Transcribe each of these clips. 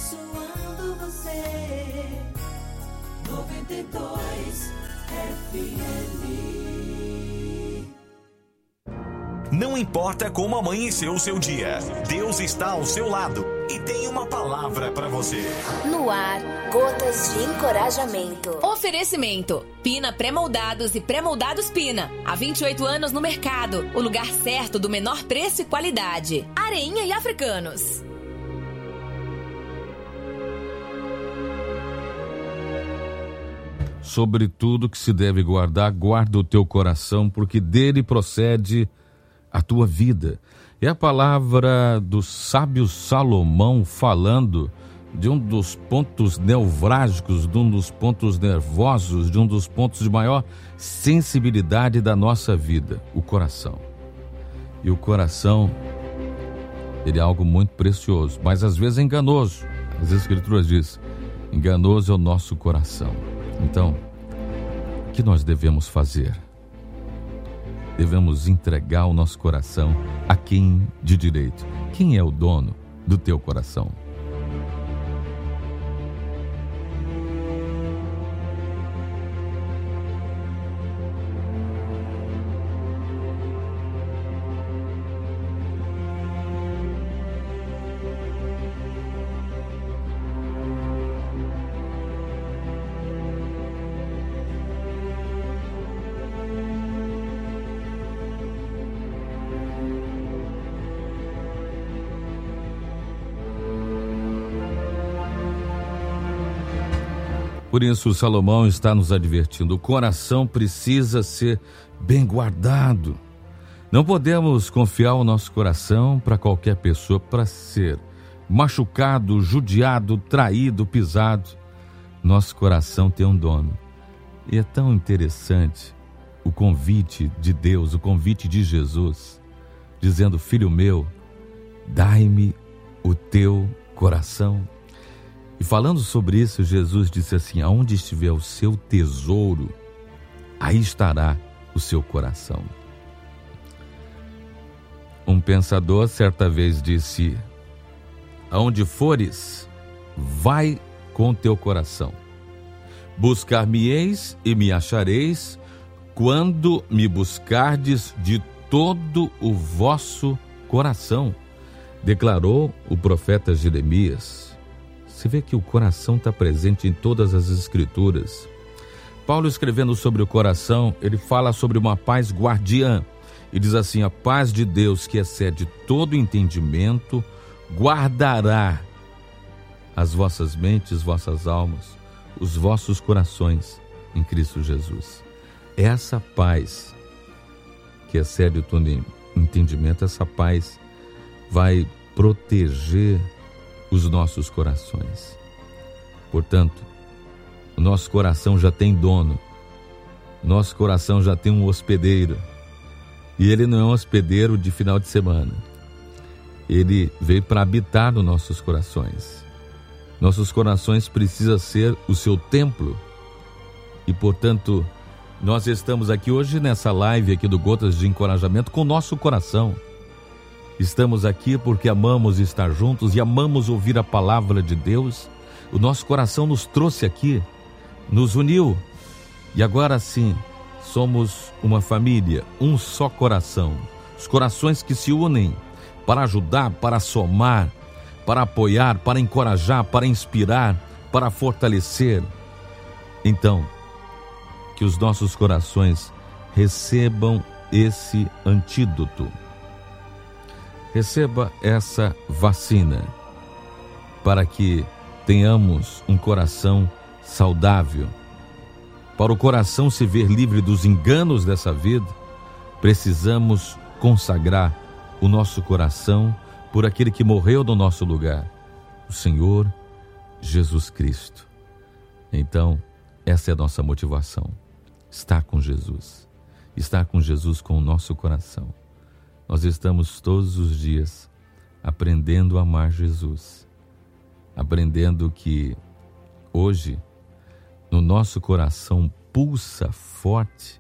abençoando você. 92 FM. Não importa como amanheceu o seu dia, Deus está ao seu lado e tem uma palavra para você. No ar, Gotas de Encorajamento. Oferecimento: Pina Pré-Moldados e Pré-Moldados Pina. Há 28 anos no mercado. O lugar certo do menor preço e qualidade. Areinha e Africanos. Sobre tudo que se deve guardar, guarda o teu coração, porque dele procede a tua vida. É a palavra do sábio Salomão falando de um dos pontos nevrálgicos, de um dos pontos nervosos, de um dos pontos de maior sensibilidade da nossa vida, o coração. E o coração, ele é algo muito precioso, mas às vezes é enganoso. As Escrituras dizem, enganoso é o nosso coração. Então, o que nós devemos fazer? Devemos entregar o nosso coração a quem de direito? Quem é o dono do teu coração? Por isso, Salomão está nos advertindo, o coração precisa ser bem guardado. Não podemos confiar o nosso coração para qualquer pessoa, para ser machucado, judiado, traído, pisado. Nosso coração tem um dono. E é tão interessante o convite de Deus, o convite de Jesus, dizendo, filho meu, dai-me o teu coração. E falando sobre isso, Jesus disse assim, aonde estiver o seu tesouro, aí estará o seu coração. Um pensador certa vez disse, aonde fores, vai com teu coração. Buscar-me-eis e me achareis, quando me buscardes de todo o vosso coração, declarou o profeta Jeremias. Você vê que o coração está presente em todas as Escrituras. Paulo, escrevendo sobre o coração, ele fala sobre uma paz guardiã. E diz assim, a paz de Deus, que excede todo entendimento, guardará as vossas mentes, vossas almas, os vossos corações em Cristo Jesus. Essa paz que excede o todo entendimento, essa paz vai proteger os nossos corações. Portanto, o nosso coração já tem dono, nosso coração já tem um hospedeiro, e ele não é um hospedeiro de final de semana, ele veio para habitar nos nossos corações. Nossos corações precisam ser o seu templo, e portanto, nós estamos aqui hoje nessa live aqui do Gotas de Encorajamento com o nosso coração. Estamos aqui porque amamos estar juntos e amamos ouvir a palavra de Deus. O nosso coração nos trouxe aqui, nos uniu. E agora sim, somos uma família, um só coração. Os corações que se unem para ajudar, para somar, para apoiar, para encorajar, para inspirar, para fortalecer. Então, que os nossos corações recebam esse antídoto. Receba essa vacina para que tenhamos um coração saudável. Para o coração se ver livre dos enganos dessa vida, precisamos consagrar o nosso coração por aquele que morreu no nosso lugar, o Senhor Jesus Cristo. Então, essa é a nossa motivação, estar com Jesus com o nosso coração. Nós estamos todos os dias aprendendo a amar Jesus, aprendendo que hoje no nosso coração pulsa forte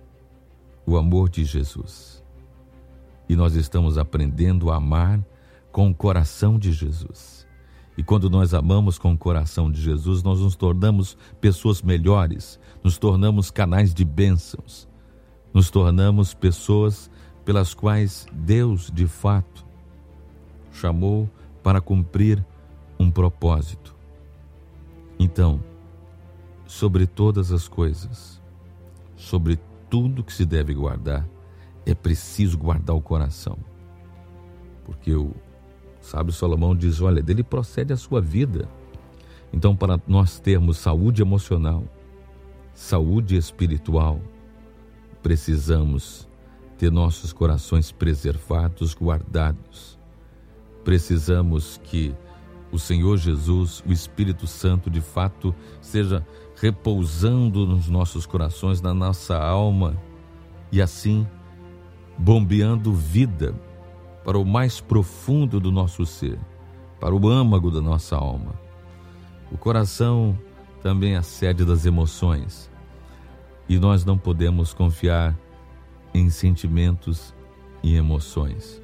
o amor de Jesus. E nós estamos aprendendo a amar com o coração de Jesus. E quando nós amamos com o coração de Jesus, nós nos tornamos pessoas melhores, nos tornamos canais de bênçãos, nos tornamos pessoas pelas quais Deus, de fato, chamou para cumprir um propósito. Então, sobre todas as coisas, sobre tudo que se deve guardar, é preciso guardar o coração. Porque o sábio Salomão diz, olha, dele procede a sua vida. Então, para nós termos saúde emocional, saúde espiritual, precisamos ter nossos corações preservados, guardados. Precisamos que o Senhor Jesus, o Espírito Santo, de fato, esteja repousando nos nossos corações, na nossa alma, e assim bombeando vida para o mais profundo do nosso ser, para o âmago da nossa alma. O coração também é a sede das emoções, e nós não podemos confiar em sentimentos e emoções.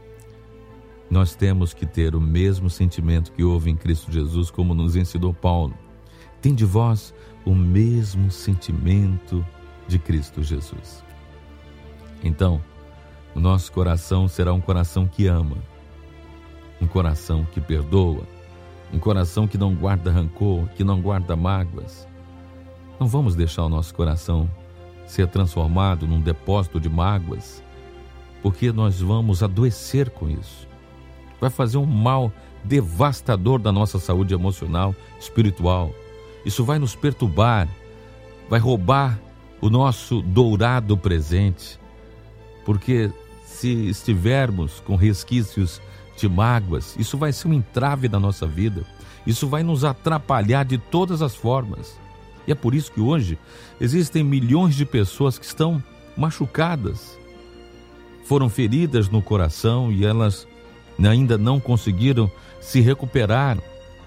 Nós temos que ter o mesmo sentimento que houve em Cristo Jesus, como nos ensinou Paulo. Tende vós o mesmo sentimento de Cristo Jesus. Então, o nosso coração será um coração que ama, um coração que perdoa, um coração que não guarda rancor, que não guarda mágoas. Não vamos deixar o nosso coração ser transformado num depósito de mágoas, porque nós vamos adoecer com isso. Vai fazer um mal devastador da nossa saúde emocional, espiritual. Isso vai nos perturbar, vai roubar o nosso dourado presente, porque se estivermos com resquícios de mágoas, isso vai ser um entrave da nossa vida, isso vai nos atrapalhar de todas as formas. E é por isso que hoje existem milhões de pessoas que estão machucadas, foram feridas no coração e elas ainda não conseguiram se recuperar,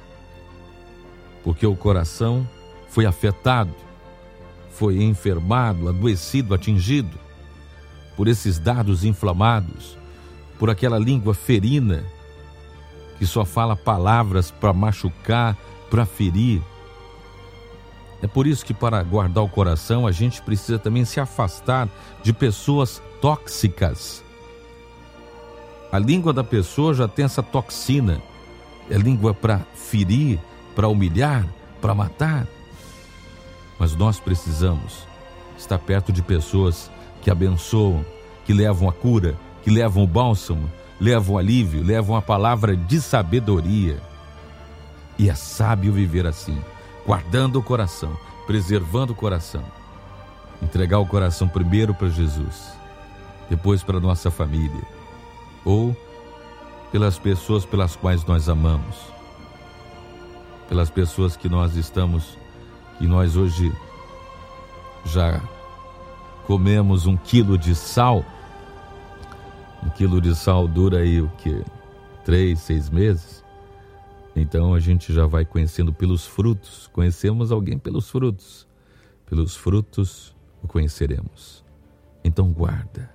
porque o coração foi afetado, foi enfermado, adoecido, atingido por esses dardos inflamados, por aquela língua ferina que só fala palavras para machucar, para ferir. É por isso que, para guardar o coração, a gente precisa também se afastar de pessoas tóxicas. A língua da pessoa já tem essa toxina. É língua para ferir, para humilhar, para matar. Mas nós precisamos estar perto de pessoas que abençoam, que levam a cura, que levam o bálsamo, levam o alívio, levam a palavra de sabedoria. E é sábio viver assim, guardando o coração, preservando o coração. Entregar o coração primeiro para Jesus, depois para a nossa família, ou pelas pessoas pelas quais nós amamos, pelas pessoas que nós hoje já comemos 1 quilo de sal. 1 quilo de sal dura aí o quê? 3, 6 meses? Então a gente já vai conhecendo pelos frutos. Conhecemos alguém pelos frutos. Pelos frutos o conheceremos. Então guarda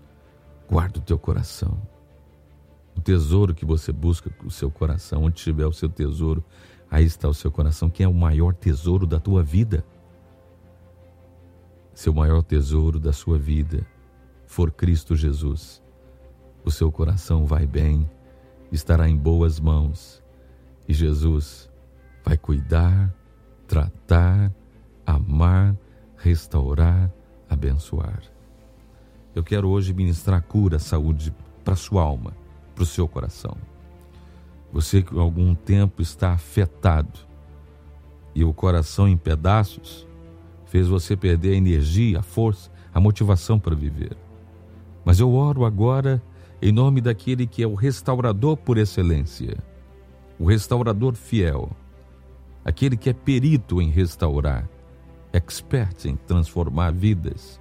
o teu coração. O tesouro que você busca com o seu coração, onde estiver o seu tesouro, aí está o seu coração. Quem é o maior tesouro da tua vida? Se o maior tesouro da sua vida for Cristo Jesus, o seu coração vai bem, estará em boas mãos. E Jesus vai cuidar, tratar, amar, restaurar, abençoar. Eu quero hoje ministrar cura, saúde para a sua alma, para o seu coração. Você que há algum tempo está afetado e o coração em pedaços fez você perder a energia, a força, a motivação para viver. Mas eu oro agora em nome daquele que é o restaurador por excelência, o restaurador fiel, aquele que é perito em restaurar, expert em transformar vidas.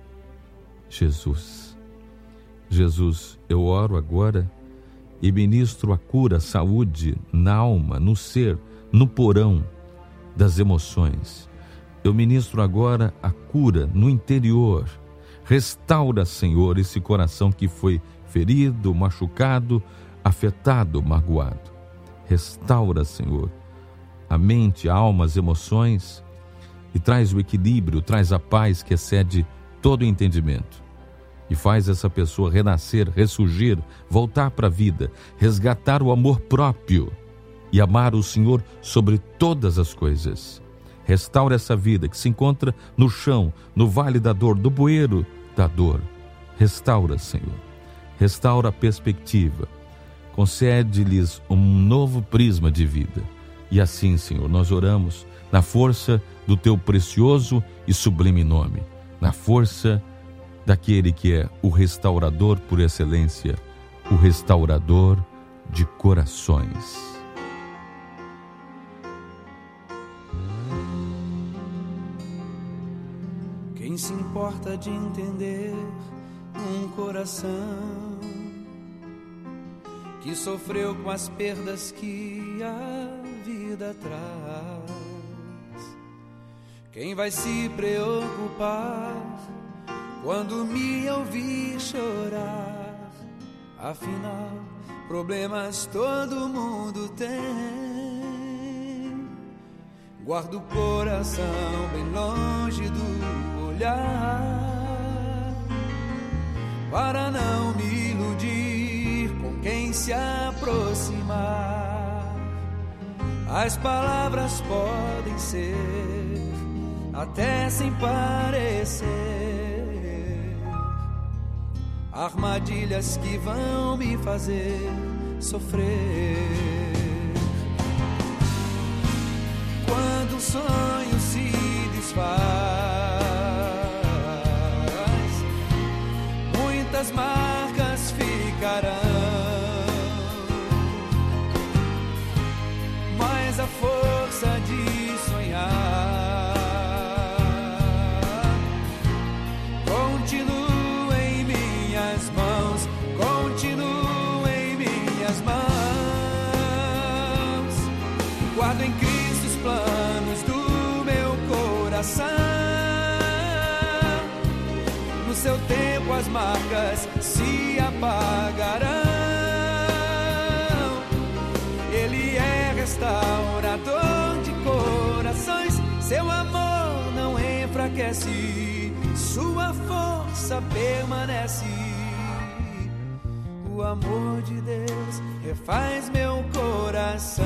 Jesus, eu oro agora e ministro a cura, a saúde na alma, no ser, no porão das emoções. Eu ministro agora a cura no interior. Restaura, Senhor, esse coração que foi ferido, machucado, afetado, magoado. Restaura, Senhor, a mente, a alma, as emoções e traz o equilíbrio, traz a paz que excede todo o entendimento. E faz essa pessoa renascer, ressurgir, voltar para a vida, resgatar o amor próprio e amar o Senhor sobre todas as coisas. Restaura essa vida que se encontra no chão, no vale da dor, do bueiro da dor. Restaura, Senhor. Restaura a perspectiva. Concede-lhes um novo prisma de vida. E assim, Senhor, nós oramos na força do Teu precioso e sublime nome, na força daquele que é o restaurador por excelência, o restaurador de corações. Quem se importa de entender um coração que sofreu com as perdas que a vida traz? Quem vai se preocupar quando me ouvir chorar? Afinal, problemas todo mundo tem. Guardo o coração bem longe do olhar, para não me iludir com quem se aproximar. As palavras podem ser até sem parecer armadilhas que vão me fazer sofrer. Quando um sonho se desfaz, muitas marcas ficarão, mas a força de sonhar continua em minhas mãos, continua em minhas mãos. Guardo em Cristo os planos do meu coração. No seu tempo as marcas se apagarão. Ele é restaurador de corações. Seu amor não enfraquece, sua força permanece. O amor de Deus refaz meu coração.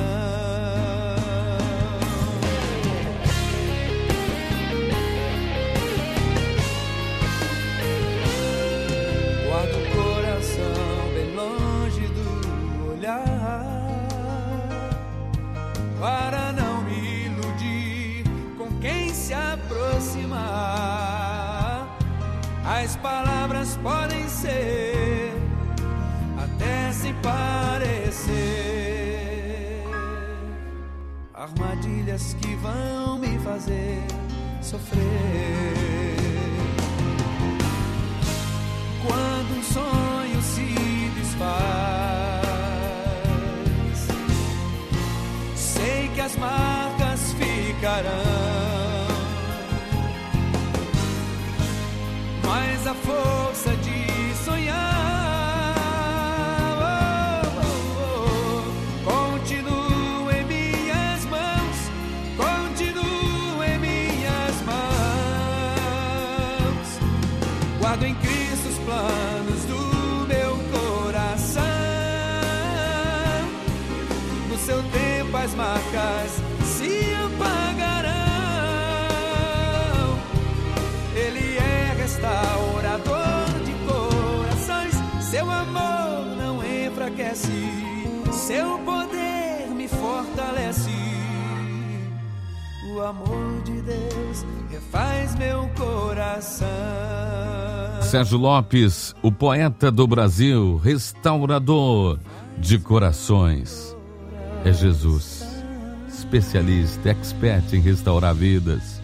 Guardo o coração bem longe do olhar, para não me iludir com quem se aproximar. As palavras podem ser até sem parecer armadilhas que vão me fazer sofrer. Quando um sonho se desfaz, sei que as marcas ficarão, mas a força de sonhar continua em minhas mãos, continua em minhas mãos. Guardo em Cristo os planos do meu coração. No seu tempo as marcas se apagarão. Ele é restaurador de corações. Seu amor não enfraquece, seu poder me fortalece. O amor de Deus refaz meu coração. Sérgio Lopes, o poeta do Brasil, restaurador de corações. É Jesus, especialista, expert em restaurar vidas.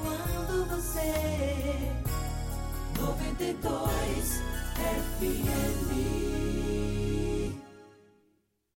Abençoando você, 92 FM.